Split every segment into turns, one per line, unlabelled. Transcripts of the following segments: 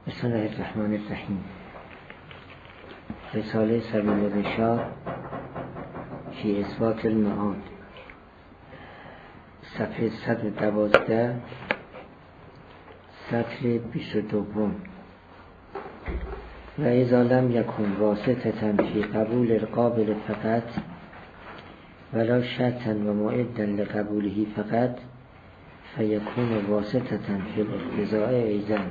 بسم الله الرحمن الرحیم. رساله سبیل الرشاد فی اثبات المعاد، صفحه 112، سطر 22. و اذا لم یکن واسطة فی قبول القابل فقط ولا شرطا و معدا لقبوله فقط فیکون واسطة فی الاقتضاء ایضا.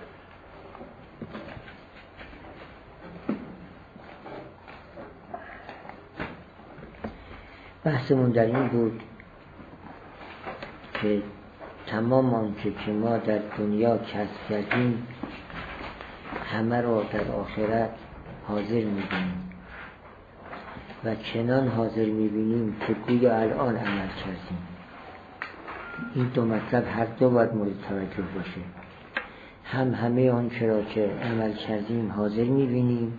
بحثمون در این بود که تمام آنچه که ما در دنیا کسب کردیم همه را در آخرت حاضر می‌بینیم و چنان حاضر می‌بینیم که گویا الان عمل کردیم. این دو مطلب هر دو باید مورد توجه باشه. هم همه آنچه را که عمل کردیم حاضر می‌بینیم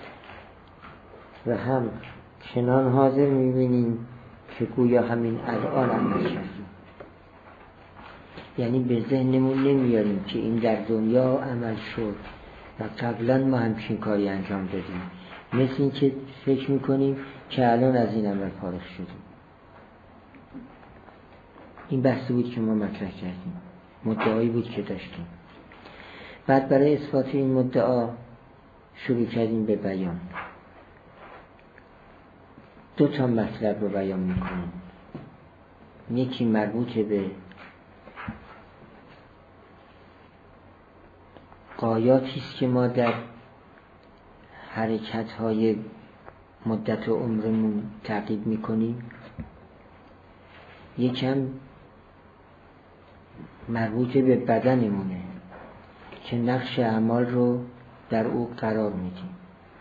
و هم چنان حاضر می‌بینیم که گویا همین الان عمل کردیم. یعنی به ذهنمون نمیاریم که این در دنیا عمل شد و قبلا ما همچین کاری انجام دادیم، مثل این که فکر میکنیم که الان از این عمل فارغ شدیم. این بحثی بود که ما مطرح کردیم، مدعایی بود که داشتیم. بعد برای اثبات این مدعا شروع کردیم به بیان. دو تا مطلب رو بیان میکنیم. یکی مربوط به غایاتی است که ما در حرکت‌های مدت عمرمون تعقیب میکنیم، یکم مربوط به بدنمونه که نقش اعمال رو در او قرار میدیم.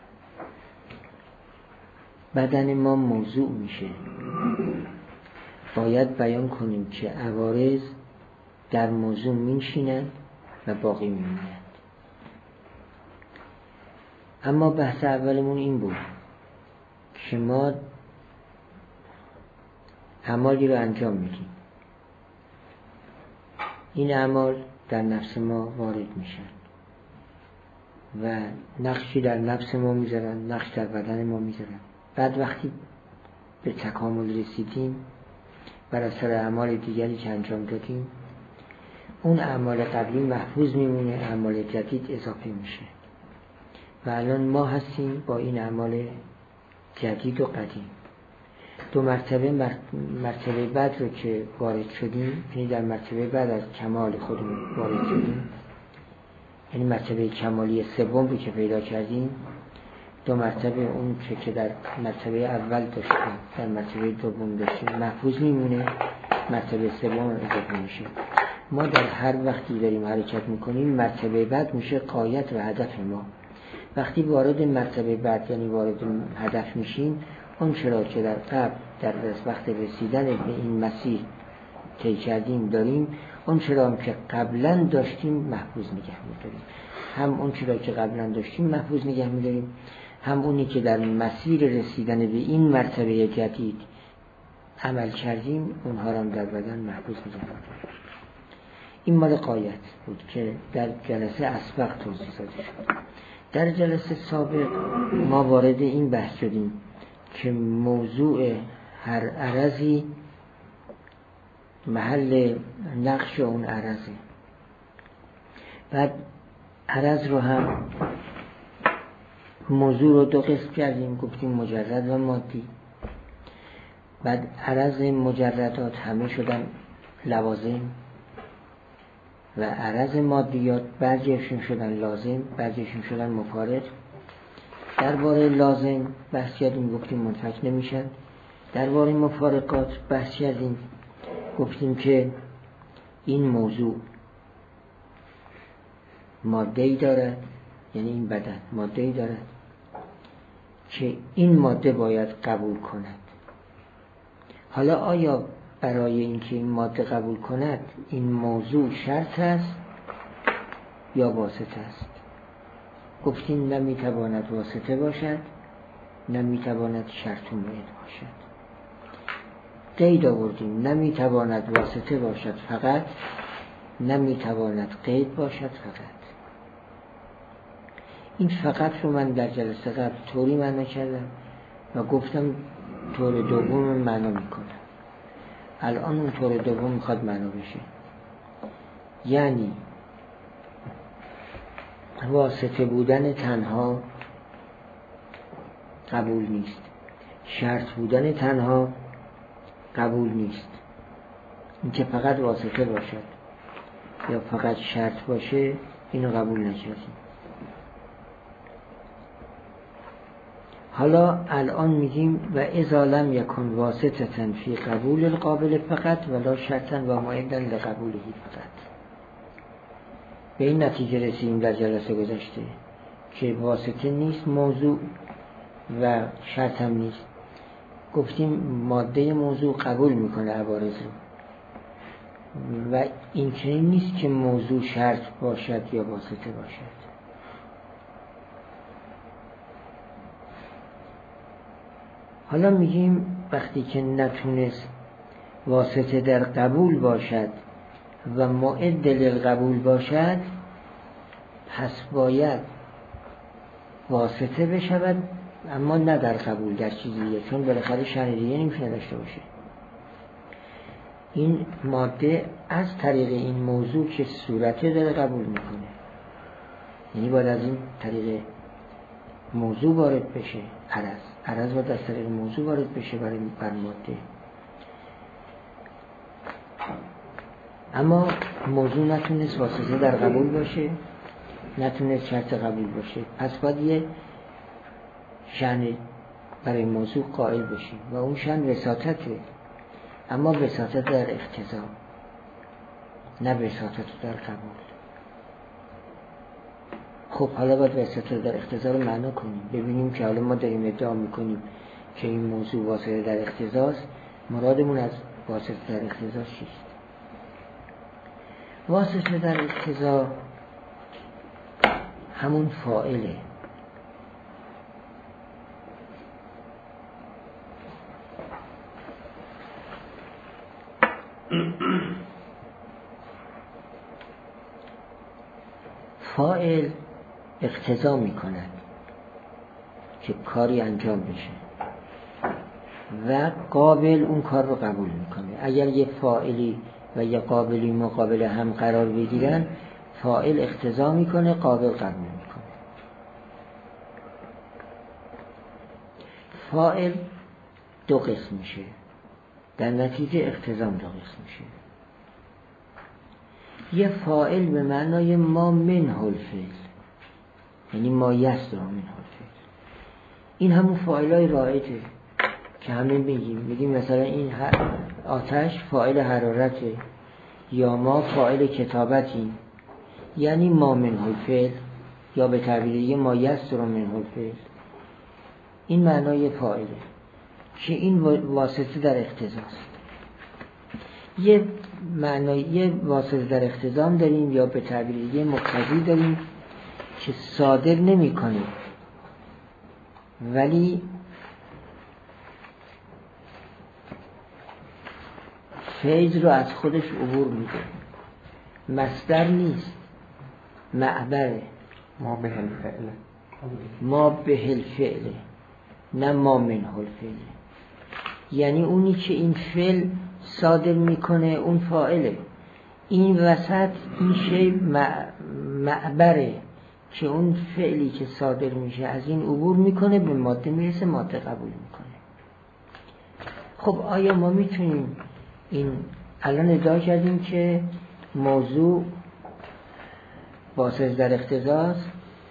بدن ما موضوع میشه، باید بیان کنیم که عوارض در موضوع میشینند و باقی میمونند. اما بحث اولمون این بود که ما اعمالی رو انجام میدیم، این اعمال در نفس ما وارد میشن و نقشی در نفس ما میذارن، نقش در بدن ما میذارن. بعد وقتی به تکامل رسیدیم بر اثر اعمال دیگری که انجام دادیم، اون اعمال قبلی محفوظ میمونه، اعمال جدید اضافه میشه و الان ما هستیم با این اعمال جدید و قدیم. دو مرتبه بعد رو که وارد شدیم، یعنی در مرتبه بعد از کمال خودمون وارد شدیم، یعنی مرتبه کمالی سوم رو که پیدا کردیم، دو مرتبه اون که در مرتبه اول داشتیم در مرتبه دوم داشتیم محفوظ میمونه، مرتبه سوم اضافه میشه. ما در هر وقتی داریم حرکت میکنیم مرتبه بعد میشه غایت و هدف ما. وقتی وارد مرتبه بعد یعنی وارد هدف میشیم، اون چرا که در قبل در وقت رسیدن به این مسیر طی کردیم داریم، اون چرا هم که قبلا داشتیم محفوظ نگه میداریم. هم اون چرا که قبلا داشتیم محفوظ نگه میداریم، هم اونی که در مسیر رسیدن به این مرتبه جدید عمل کردیم اونها هم در بدن محفوظ نگه میداریم. این مال غایت بود که در جلسه اسبق توضیح داده شد. در جلسه سابق ما وارد این بحث شدیم که موضوع هر عرضی محل نقش اون عرضه. بعد عرض رو هم موضوع رو دو قسم کردیم، گفتیم مجرد و مادی. بعد عرض مجردات همه شدن لوازم و عرض مادیات بعضیشون شدن لازم، بعضیشون شدن مفارق. درباره لازم بحث کردیم، گفتیم منفک نمیشن. درباره مفارقات بحث کردیم، گفتیم که این موضوع ماده‌ای دارد، یعنی این بدن ماده‌ای دارد که این ماده باید قبول کند. حالا آیا برای اینکه این ماده قبول کند این موضوع شرط است یا واسطه است؟ گفتیم نمیتواند واسطه باشد، نمیتواند شرط و موعد باشد. قید آوردیم، نمیتواند واسطه باشد فقط، نمیتواند قید باشد فقط. این فقط رو من در جلسه قبل طوری معنا کردم و گفتم طور دوم معنا میکنم. الان اون طور دوم میخواد معنا بشه. یعنی واسطه بودن تنها قبول نیست، شرط بودن تنها قبول نیست. این که فقط واسطه باشد یا فقط شرط باشه اینو قبول نکردیم. حالا الان میگیم و اذا لم یکن واسطة فی قبول القابل فقط ولا شرطا و معدا لقبوله فقط. به این نتیجه رسیدیم در جلسه گذشته که واسطه نیست موضوع و شرط هم نیست. گفتیم ماده موضوع قبول میکنه عوارض رو و این چنین نیست که موضوع شرط باشد یا واسطه باشد. حالا میگیم وقتی که نتونست واسطه در قبول باشد و معد للقبول باشد پس باید واسطه بشود اما نه در قبول، در چیزیه، چون بالاخره شأن دیگه نمیشه داشته باشه. این ماده از طریق این موضوع که صورته داره قبول میکنه، یعنی باید از این طریق موضوع وارد بشه. عرض باید از طریق موضوع وارد بشه بر ماده، اما موضوع نتونست واسطه در قبول باشه، نتونست شرط قبول باشه، پس باید یه شأن برای موضوع قائل بشیم و اون شأن وساطته، اما وساطت در اقتضا نه وساطت در قبول. خب حالا باید وساطت در اقتضا رو معنا کنیم، ببینیم که حالا ما داریم ادعا میکنیم که این موضوع واسطه در اقتضاست، مرادمون از واسطه در اقتضا چیست؟ واسطه در اقتضا همون فاعله. فاعل اقتضا میکند که کاری انجام بشه و قابل اون کار رو قبول میکنه. اگر یه فاعلی و یه قابلی مقابل هم قرار بگیرن، فاعل اقتضا میکنه، قابل قبول میکنه. فاعل دو قسم میشه، در نتیجه اقتضام دو قسم میشه. یه فاعل به معنای ما منه الفعل، یعنی ما یصدر منه الفعل. این همون فاعلای رایجه که همه بگیم مثلا این آتش فاعل حرارته یا ما فاعل کتابتیم، یعنی ما منه الفعل یا به تعبیر دیگه ما یصدر منه الفعل. این معنای فاعله که این واسطه در اقتضاست. یه معنای واسطه در اقتضا داریم یا به تعبیر دیگه مقتضی داریم که صادر نمی کنه ولی فیض رو از خودش عبور میده. مصدر نیست، معبره.
ما به الفعل،
ما به الفعل، نه ما منه الفعل. یعنی اونی که این فعل صادر میکنه اون فاعله. این وسط این شی معبره که اون فعلی که صادر میشه از این عبور میکنه، به ماده میرسه، ماده قبول میکنه. خب آیا ما میتونیم این الان ادعا کردیم که موضوع واسطه در اقتضاست،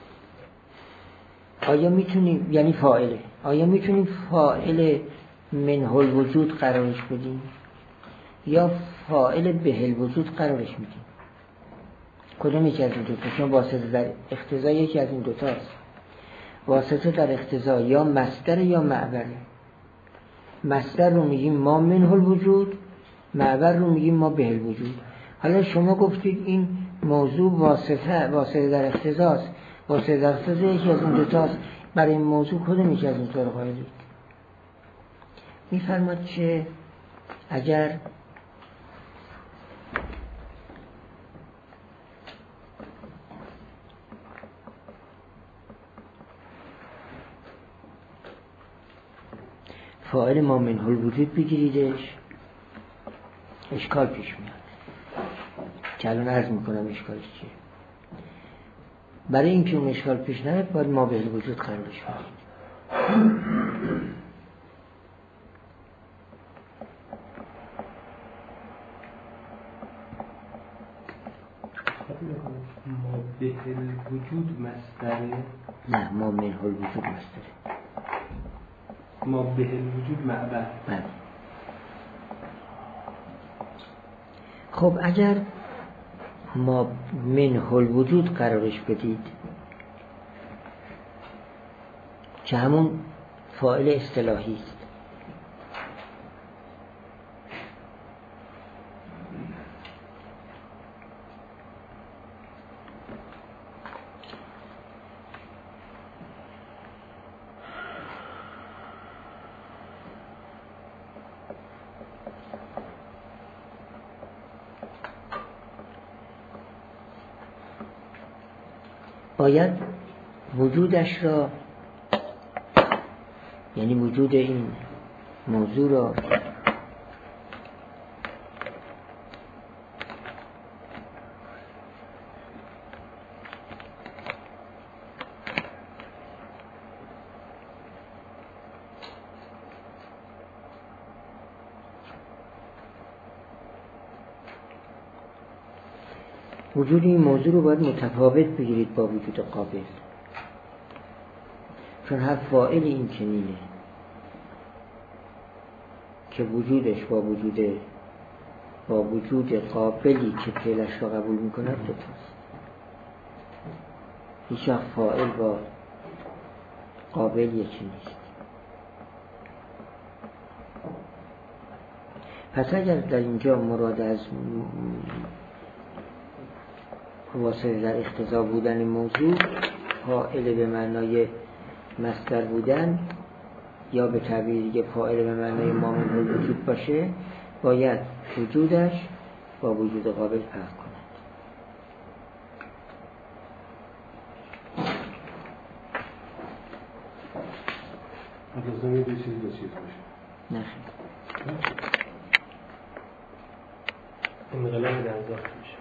آیا میتونیم یعنی فاعله، آیا میتونیم فاعل منه الوجود قرارش بدیم یا فاعل به الوجود قرارش میدیم؟ کدوم یکی از این دو تا؟ چون واسطه در اقتضا یکی از این دوتاست. واسطه در اقتضا یا مصدر یا معبره. مصدر رو میگیم ما منه الوجود، معبر رو میگیم ما به الوجود. حالا شما گفتید این موضوع واسطه در اقتضاست، واسطه در اقتضا یکی از این دوتاست، برای این موضوع کدوم یکی از این دو رو قائلید؟ میفرماد که اگر فاعل ما منه الوجود بگیریدش اشکال پیش میاد که الان عرض میکنم اشکالش چیه. برای اینکه اون اشکال پیش نیاد باید ما به الوجود قرارش بدید.
ما به الوجود مصدره؟
نه، ما منه الوجود مصدره.
ما به الوجود معبد.
بله. خب اگر ما منه الوجود قرارش بدید که همون فاعل اصطلاحی است، باید وجودش را، یعنی وجود این موضوع را وجود این موضوع رو باید متفاوت بگیرید با وجود قابل، چون هر فاعل این چنینه که وجودش با وجود قابلی که فعلش را قبول میکند دوتاست. هیچ وقت فاعل با قابل یکی نیست. پس اگر در اینجا مراد از واسطه در اقتضا بودن موضوع فاعل به معنای مصدر بودن یا به تعبیر دیگه فاعل به معنای ما منه الوجود باشه، باید وجودش با وجود قابل فرق کند.
لازم یه چیزی با چیز باشه.
نه
انقلاب در ذات میشه.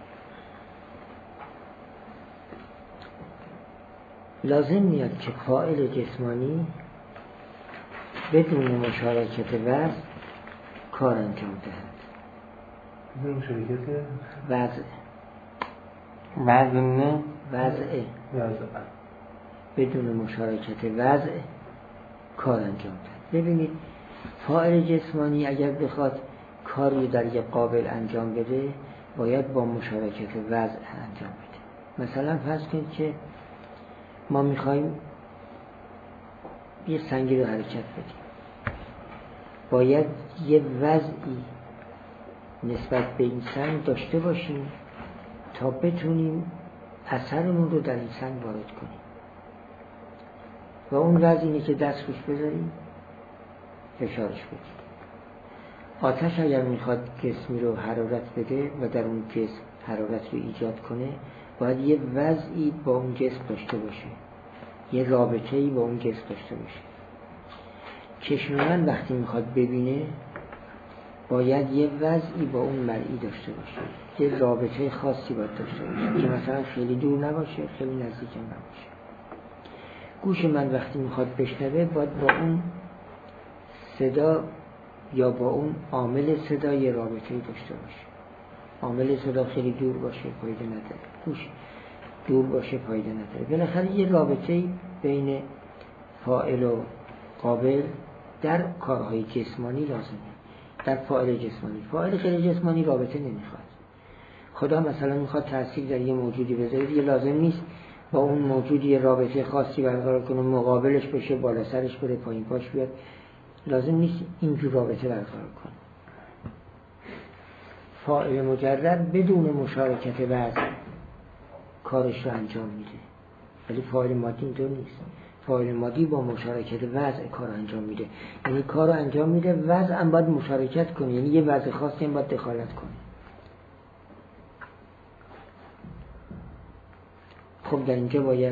لازم میاد که فاعل جسمانی بدون مشارکت وضع کار انجام دهد.
بدون مشارکت
وضع بدون مشارکت وضع کار انجام دهد. ببینید فاعل جسمانی اگر بخواد کاری در یک قابل انجام بده باید با مشارکت وضع انجام بده. مثلا فرض کنید که ما میخوایم یه سنگی رو حرکت بدیم، باید یه وضعی نسبت به این سنگ داشته باشیم تا بتونیم اثرمون رو در این سنگ وارد کنیم و اون وضع اینه که دست روش بذاریم فشارش بدیم. آتش اگر میخواد جسمی رو حرارت بده و در اون جسم حرارت رو ایجاد کنه باید یه وضعی با اون جسم داشته باشه، یه رابطه‌ای با اون جسم داشته باشه. چشم من وقتی میخواد ببینه باید یه وضعی با اون مرئی داشته باشه، یه رابطه خاصی باید داشته باشه که مثلا خیلی دور نباشه خیلی نزدیک هم نباشه. گوش من وقتی میخواد بشنوه باید با اون صدا یا با اون عامل صدا یه رابطه‌ای داشته باشه. عامل صدا خیلی دور باشه فایده نداره، گوش دور باشه فایده نداره. بالاخره یه رابطه‌ای بین فاعل و قابل در کارهای جسمانی لازمه. در فاعل جسمانی، فاعل غیر جسمانی رابطه نمیخواد. خدا مثلا میخواد تأثیر در یه موجودی بذاره، دیگه لازم نیست با اون موجودی یه رابطه خاصی برقرار کنه، مقابلش بشه، بالا سرش بره، پایین پاش بیاد. لازم نیست اینجور رابطه برقرار کنه. فاعل مجرد بدون مشارکت وضع کارش رو انجام میده، ولی فاعل مادی اینطور نیست. فاعل مادی با مشارکت وضع کار انجام میده، یعنی کار رو انجام میده، وضع هم باید مشارکت کنه، یعنی یه وضع خاصی هم باید دخالت کنه. خب در اینجا باید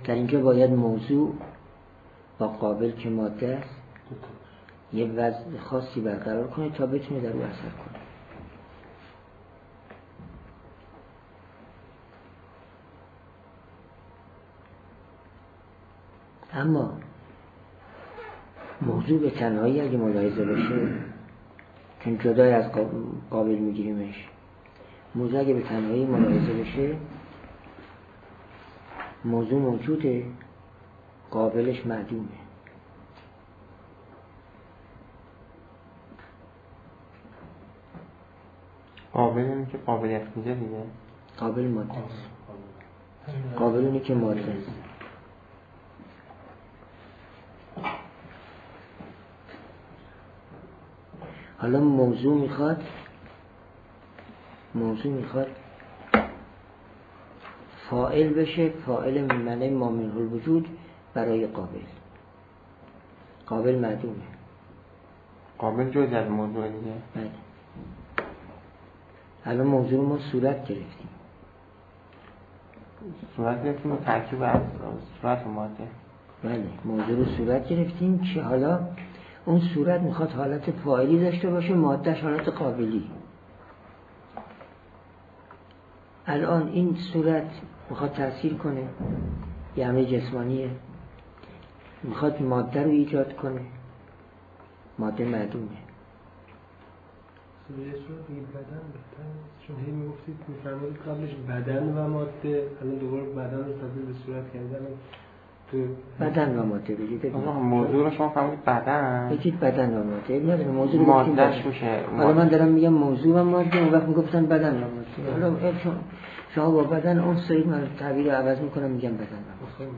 در اینجا باید موضوع با قابل که ماده است یه وضع خاصی برقرار کنه تا بتونه در او اثر کنه. اما موضوع به تنهایی اگه ملاحظه بشه، چون جدای از قابل میگیریمش، موضوع اگه به تنهایی ملاحظه بشه، موضوع موجوده، قابلش معدومه.
قابل اینه که قابلیت میده دیگه.
قابل ماده است. قابل اینه که ماده است. حالا موضوع میخواد فاعل بشه، فاعل معنی ما منه الوجود برای قابل معدومه.
قابل جز از موضوع دیگه.
بله. الان موضوع ما صورت گرفتیم
و ترکیب از صورت و ماده.
بله، موضوع رو صورت گرفتیم که حالا اون صورت میخواد حالت فاعلی داشته باشه، مادهش حالت قابلی. الان این صورت میخواد تأثیر کنه، یه عمل جسمانیه، میخواد ماده رو ایجاد کنه، ماده معدومه.
یه صورت دیگه بدن بهتر، چون هی میگفتید میفرمایید قبلش بدن و ماده، الان دوباره بدن رو تبدیل به صورت کردن.
بدن و ماده بگید.
موضوع رو شما فهمید بدن
بگید بدن و ماده، نداره موضوع رو
مادهش میشه.
حالا من دارم میگم موضوع و ماده، اون وقت میگفتن بدن و ماده. حالا چون شما با بدن اون سعید من تعبیر رو عوض میکنم میگم بدن و ماده.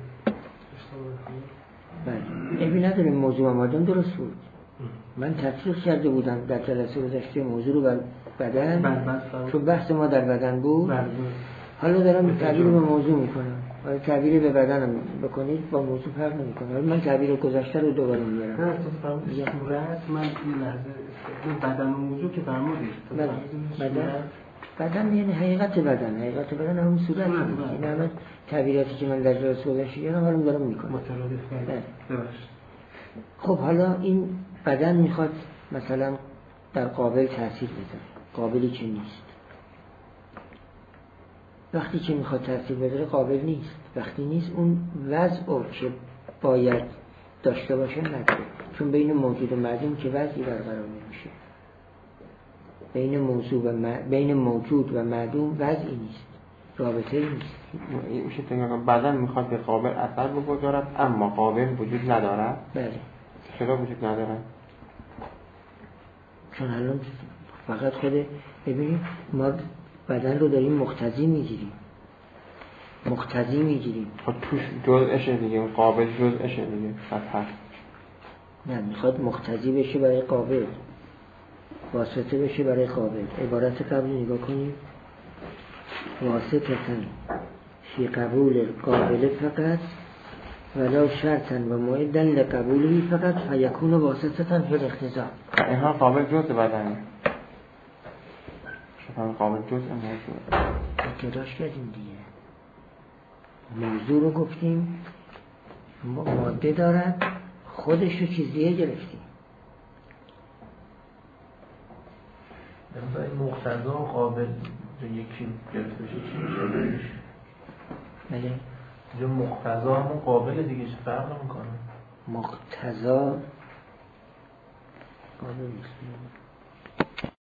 بله، ابی نداره موضوع و ماده درست بود. من تفسیر کرده بودم در جلسه گذشته موضوع رو بر بدن، چون بحث ما در بدن بود. حالا دارم تعبیر رو به موضوع میکنم. حالا تعبیر به بدنم بکنید با موضوع فرق نمیکنه. حالا من تعبیر گذشته رو دوباره میارم.
صورت من این لحظه بدن و موضوع که فرمودید.
بدن یعنی حقیقت بدن همون صورت. این الان تعبیراتی که من در جلسه گذشته کردم حالا دارم میکنم.
مترادف.
خب حالا این بدن میخواد مثلا در قابل تأثیر بذاره، قابلی که نیست. وقتی که میخواد تأثیر بذاره قابل نیست، وقتی نیست اون وضع رو که باید داشته باشه نداره، چون بین موجود و معدوم که وضعی برقرار نمیشه. بین موجود و معدوم وضعی نیست، رابطه نیست.
میشه بدن میخواد به قابل اثر بگذارد اما قابل وجود ندارد.
بله.
چرا وجود ندارد؟
چون الان فقط ببینید ما بدن رو داریم مقتضی میگیریم.
خب توش جزءشه دیگه، اون قابل جزءشه دیگه. هست.
نه، میخواد مقتضی بشه برای قابل، واسطه بشه برای قابل. عبارت قبل نگاه کنیم. واسطتن فی قبول قابل فقط ولو شرطا و معدن لقبولی فقط فیکون واسطتن فی الاختزام.
اینها قابل جزء بدنه. شما قابل جزء موضوع
جداش کردیم دیگه. موضوع رو گفتیم ماده دارد، خودش رو چیزیه گرفتیم.
این مقتضا و قابل یکی گرفته بشه چی میشه؟
بله؟
اینجا مقتضا همون قابل دیگه، چه فرق میکنه؟
مقتضا قابل نیست.